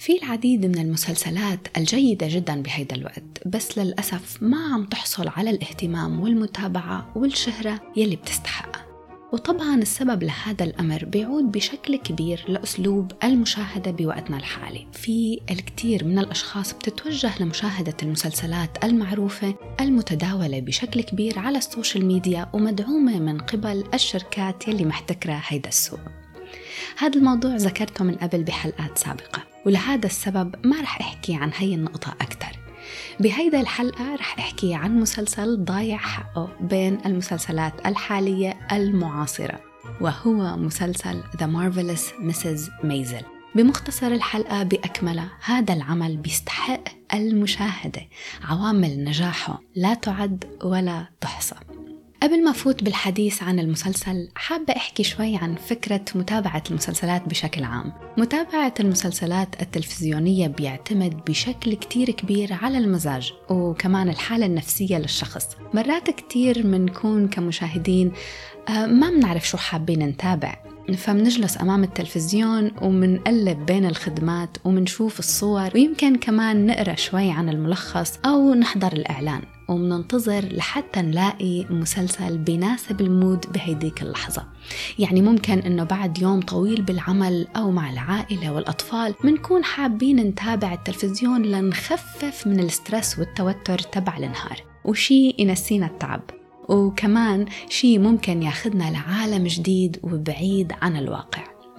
في العديد من المسلسلات الجيدة جدا بهيدا الوقت، بس للأسف ما عم تحصل على الاهتمام والمتابعة والشهرة يلي بتستحقها. وطبعا السبب لهذا الأمر بيعود بشكل كبير لأسلوب المشاهدة بوقتنا الحالي. في الكثير من الأشخاص بتتوجه لمشاهدة المسلسلات المعروفة المتداولة بشكل كبير على السوشيال ميديا ومدعومة من قبل الشركات يلي محتكرة هيدا السوق. هذا الموضوع ذكرته من قبل بحلقات سابقة، ولهذا السبب ما رح أحكي عن هاي النقطة أكتر. بهيدا الحلقة رح أحكي عن مسلسل ضايع حقه بين المسلسلات الحالية المعاصرة، وهو مسلسل The Marvelous Mrs. Maisel. بمختصر الحلقة بأكملها، هذا العمل بيستحق المشاهدة، عوامل نجاحه لا تعد ولا تحصى. قبل ما فوت بالحديث عن المسلسل، حابة أحكي شوي عن فكرة متابعة المسلسلات بشكل عام. متابعة المسلسلات التلفزيونية بيعتمد بشكل كتير كبير على المزاج وكمان الحالة النفسية للشخص. مرات كتير منكون كمشاهدين ما منعرف شو حابين نتابع، فمنجلس أمام التلفزيون ومنقلب بين الخدمات ومنشوف الصور، ويمكن كمان نقرأ شوي عن الملخص أو نحضر الإعلان، ومننتظر لحتى نلاقي مسلسل بيناسب المود بهيديك اللحظة. يعني ممكن إنه بعد يوم طويل بالعمل أو مع العائلة والأطفال منكون حابين نتابع التلفزيون لنخفف من السترس والتوتر تبع النهار، وشي ينسينا التعب، وكمان شي ممكن ياخدنا لعالم جديد وبعيد عن الواقع.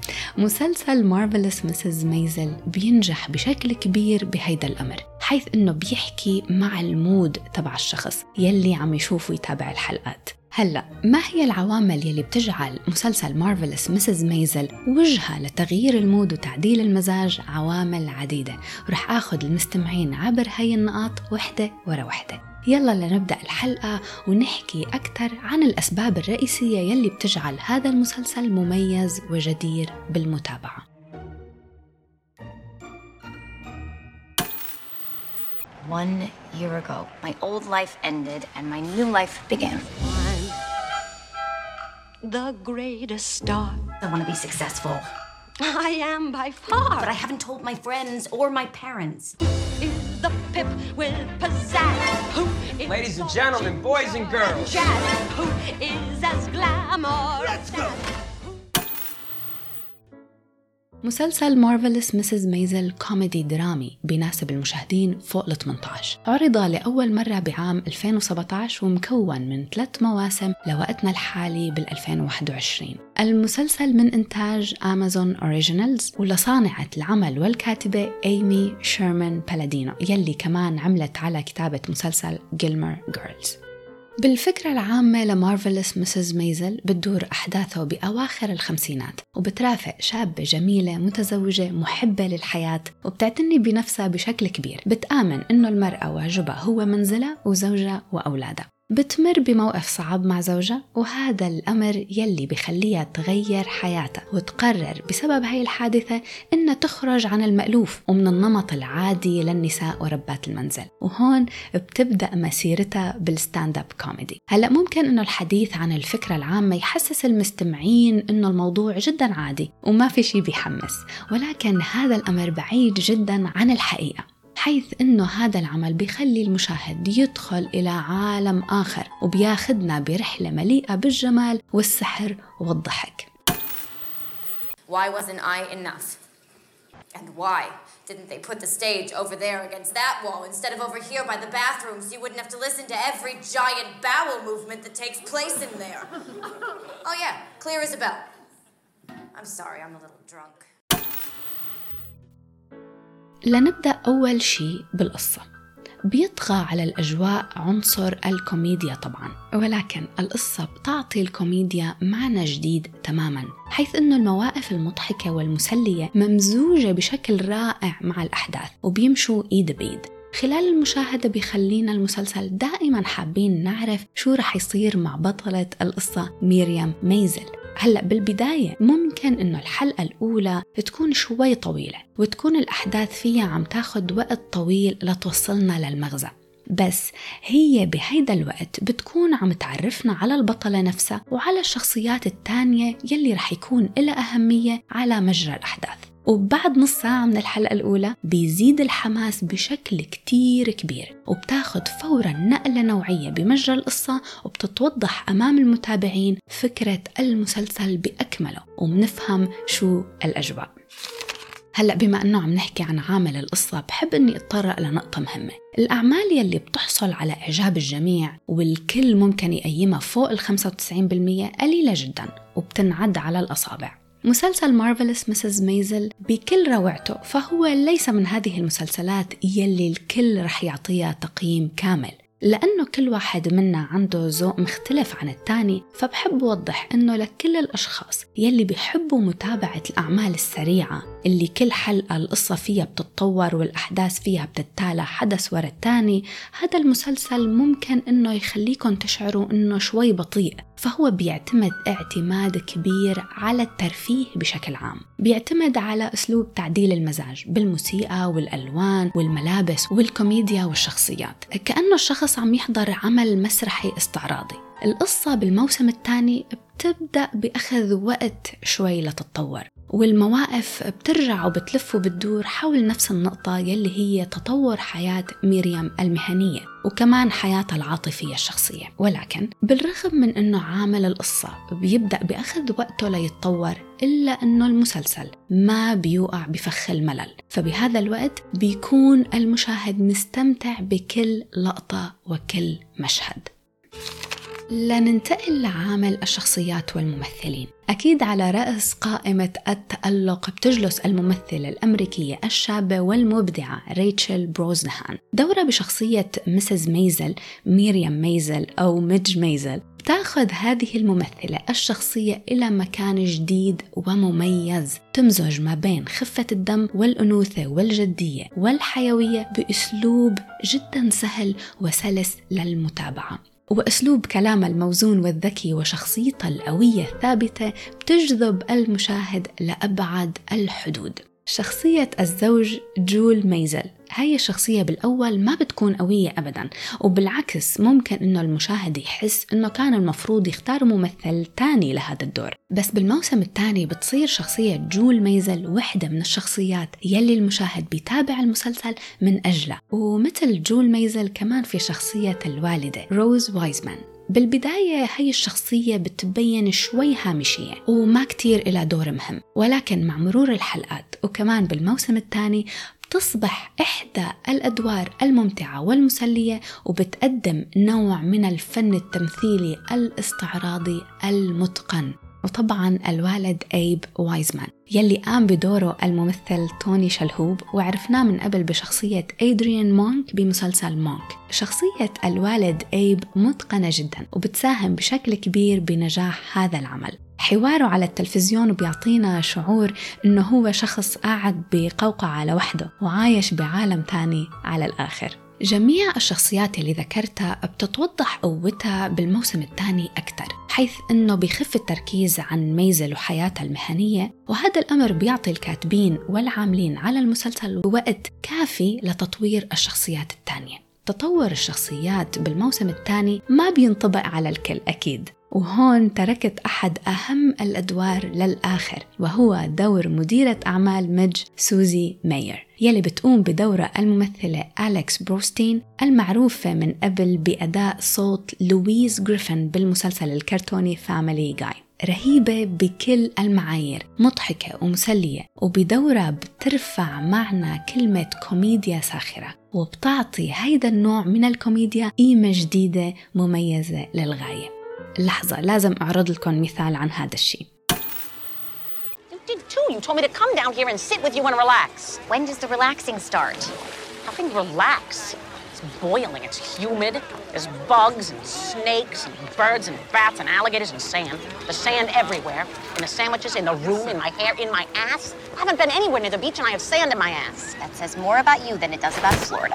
مسلسل Marvelous Mrs. Maisel بينجح بشكل كبير بهيدا الأمر، حيث إنه بيحكي مع المود تبع الشخص يلي عم يشوف ويتابع الحلقات. هلأ ما هي العوامل يلي بتجعل مسلسل Marvelous Mrs. Maisel وجهة لتغيير المود وتعديل المزاج؟ عوامل عديدة، ورح آخذ المستمعين عبر هاي النقاط وحدة ورا وحدة. يلا لنبدأ الحلقة ونحكي أكثر عن الأسباب الرئيسية يلي بتجعل هذا المسلسل مميز وجدير بالمتابعة. One year ago, my old life ended and my new life began. The greatest star. I want to be successful. I am by far. But I haven't told my friends or my parents. Is the pip with pizzazz? Who is Ladies and gentlemen, boys and girls. jazz? Who is as glamorous? Let's go. مسلسل Marvelous Mrs. Maisel كوميدي درامي بيناسب المشاهدين فوق ال 18. عرض لأول مرة بعام 2017 ومكون من 3 مواسم لوقتنا الحالي بال2021. المسلسل من إنتاج أمازون أوريجينالز، ولصانعة العمل والكاتبة إيمي شيرمان بالادينو يلي كمان عملت على كتابة مسلسل جيلمور جيرلز. بالفكرة العامة لمارفلس مسز ميزل بتدور أحداثه بأواخر الخمسينات، وبترافق شابة جميلة متزوجة محبة للحياة وبتعتني بنفسها بشكل كبير. بتآمن إنه المرأة واجبها هو منزلها وزوجها وأولادها. بتمر بموقف صعب مع زوجها، وهذا الأمر يلي بخليها تغير حياتها وتقرر بسبب هاي الحادثة إنها تخرج عن المألوف ومن النمط العادي للنساء وربات المنزل. وهون بتبدأ مسيرتها بالستاند اب كوميدي. هلأ ممكن إنه الحديث عن الفكرة العامة يحسس المستمعين إنه الموضوع جدا عادي وما في شي بيحمس، ولكن هذا الأمر بعيد جدا عن الحقيقة، حيث إنه هذا العمل بيخلي المشاهد يدخل إلى عالم آخر وبياخدنا برحلة مليئة بالجمال والسحر والضحك. Why wasn't I enough? And why didn't they put the stage over there against that wall instead of over here by the bathrooms? You wouldn't have to listen to every giant bowel movement that takes place in there. Oh yeah, clear as a bell. I'm sorry, I'm a little drunk. لنبدأ أول شيء بالقصة. بيطغى على الأجواء عنصر الكوميديا طبعاً، ولكن القصة بتعطي الكوميديا معنى جديد تماماً، حيث أنه المواقف المضحكة والمسلية ممزوجة بشكل رائع مع الأحداث وبيمشوا إيد بإيد. خلال المشاهدة بيخلينا المسلسل دائماً حابين نعرف شو رح يصير مع بطلة القصة ميريام ميزل. هلأ بالبداية ممكن إنه الحلقة الأولى تكون شوي طويلة وتكون الأحداث فيها عم تاخد وقت طويل لتوصلنا للمغزى، بس هي بهيدا الوقت بتكون عم تعرفنا على البطلة نفسها وعلى الشخصيات التانية يلي رح يكون لها أهمية على مجرى الأحداث. وبعد نص ساعة من الحلقة الأولى بيزيد الحماس بشكل كتير كبير، وبتاخد فورا نقلة نوعية بمجرى القصة، وبتتوضح أمام المتابعين فكرة المسلسل بأكمله، وبنفهم شو الأجواء. هلأ بما أنه عم نحكي عن عامل القصة، بحب أني أتطرق لنقطة مهمة. الأعمال يلي بتحصل على إعجاب الجميع والكل ممكن يقيمها فوق 95% قليلة جدا وبتنعد على الأصابع. مسلسل مارفلس مسز ميزل بكل روعته فهو ليس من هذه المسلسلات يلي الكل رح يعطيها تقييم كامل، لأنه كل واحد منا عنده ذوق مختلف عن التاني. فبحب أوضح أنه لكل الأشخاص يلي بيحبوا متابعة الأعمال السريعة اللي كل حلقة القصة فيها بتتطور والأحداث فيها بتتالى حدث ورا التاني، هذا المسلسل ممكن أنه يخليكم تشعروا أنه شوي بطيء. فهو بيعتمد اعتماد كبير على الترفيه بشكل عام، بيعتمد على أسلوب تعديل المزاج بالموسيقى والألوان والملابس والكوميديا والشخصيات، كأنه الشخص عم يحضر عمل مسرحي استعراضي. القصة بالموسم الثاني بتبدأ بأخذ وقت شوي لتتطور، والمواقف بترجع وبتلف وبتدور حول نفس النقطة يلي هي تطور حياة ميريام المهنية وكمان حياتها العاطفية الشخصية. ولكن بالرغم من أنه عامل القصة بيبدأ بأخذ وقته ليتطور، إلا أنه المسلسل ما بيوقع بفخ الملل، فبهذا الوقت بيكون المشاهد مستمتع بكل لقطة وكل مشهد. لننتقل لعامل الشخصيات والممثلين. أكيد على رأس قائمة التألق بتجلس الممثلة الأمريكية الشابة والمبدعة ريتشل بروزنهان. دورها بشخصية مسز ميزل، ميريام ميزل أو ميدج ميزل، بتاخذ هذه الممثلة الشخصية إلى مكان جديد ومميز، تمزج ما بين خفة الدم والأنوثة والجدية والحيوية بأسلوب جدا سهل وسلس للمتابعة. وأسلوب كلامها الموزون والذكي وشخصيتها القوية الثابتة بتجذب المشاهد لأبعد الحدود. شخصية الزوج جول ميزل، هاي الشخصية بالأول ما بتكون قوية أبداً، وبالعكس ممكن إنه المشاهد يحس إنه كان المفروض يختار ممثل تاني لهذا الدور. بس بالموسم الثاني بتصير شخصية جول ميزل واحدة من الشخصيات يلي المشاهد بيتابع المسلسل من أجله. ومثل جول ميزل كمان في شخصية الوالدة روز وايزمان. بالبداية هاي الشخصية بتبين شوي هامشية وما كتير إلى دور مهم، ولكن مع مرور الحلقات وكمان بالموسم الثاني بتصبح إحدى الأدوار الممتعة والمسلية، وبتقدم نوع من الفن التمثيلي الاستعراضي المتقن. وطبعا الوالد أيب وايزمان يلي قام بدوره الممثل توني شلهوب، وعرفناه من قبل بشخصية أدريان مونك بمسلسل مونك. شخصية الوالد أيب متقنة جدا وبتساهم بشكل كبير بنجاح هذا العمل. حواره على التلفزيون بيعطينا شعور إنه هو شخص قاعد بقوقعة لوحده وعايش بعالم تاني على الآخر. جميع الشخصيات اللي ذكرتها بتتوضح قوتها بالموسم الثاني أكثر، حيث أنه بيخف التركيز عن ميزل وحياتها المهنية، وهذا الأمر بيعطي الكاتبين والعاملين على المسلسل وقت كافي لتطوير الشخصيات الثانية. تطور الشخصيات بالموسم الثاني ما بينطبق على الكل أكيد، وهون تركت أحد أهم الأدوار للآخر، وهو دور مديرة أعمال ميدج سوزي ماير، يلي بتقوم بدورة الممثلة أليكس بروستين المعروفة من قبل بأداء صوت لويز غريفن بالمسلسل الكرتوني فاميلي جاي. رهيبة بكل المعايير، مضحكة ومسلية، وبدورة بترفع معنا كلمة كوميديا ساخرة، وبتعطي هيدا النوع من الكوميديا قيمة جديدة مميزة للغاية. لحظة، لازم أعرض لكم مثال عن هذا الشيء. You told me to come down here and sit with you and relax. When does the relaxing start? How can you relax? It's boiling, it's humid. There's bugs and snakes and birds and bats and alligators and sand. There's sand everywhere. In the sandwiches, in the room, in my hair, in my ass. I haven't been anywhere near the beach and I have sand in my ass. That says more about you than it does about Florida.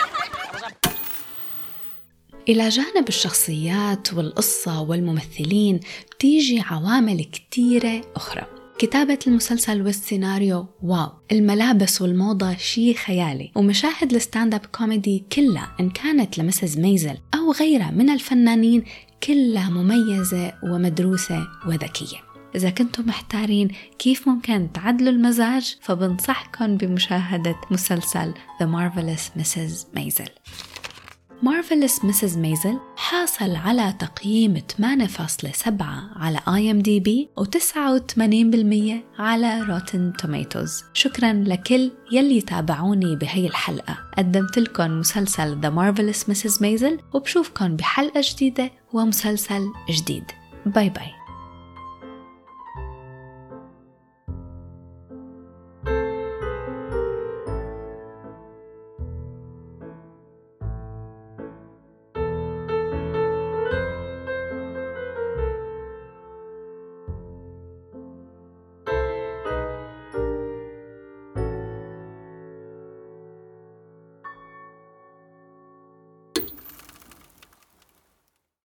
إلى جانب الشخصيات والقصة والممثلين بتيجي عوامل كتيرة أخرى. كتابة المسلسل والسيناريو واو، الملابس والموضة شيء خيالي، ومشاهد الستاند اب كوميدي كلها إن كانت لمسز ميزل أو غيرها من الفنانين كلها مميزة ومدروسة وذكية. إذا كنتم محتارين كيف ممكن تعدلوا المزاج، فبنصحكم بمشاهدة مسلسل The Marvelous Mrs. Maisel. Marvelous Mrs. Maisel حاصل على تقييم 8.7 على IMDb و89% على Rotten Tomatoes. شكراً لكل يلي تابعوني بهي الحلقة. قدمت لكم مسلسل The Marvelous Mrs. Maisel، وبشوفكم بحلقة جديدة ومسلسل جديد. باي باي.